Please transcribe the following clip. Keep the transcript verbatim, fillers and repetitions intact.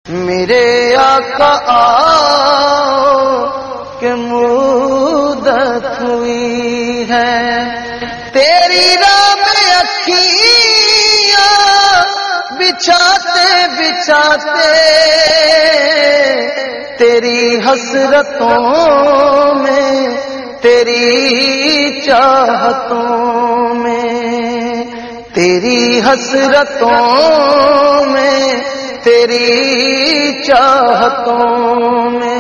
मेरे आका आओ कि मुद्दत हुई है, तेरी राह में अखियां बिछाते बिछाते, तेरी हसरतों में तेरी चाहतों में, तेरी हसरतों में तेरी चाहतों में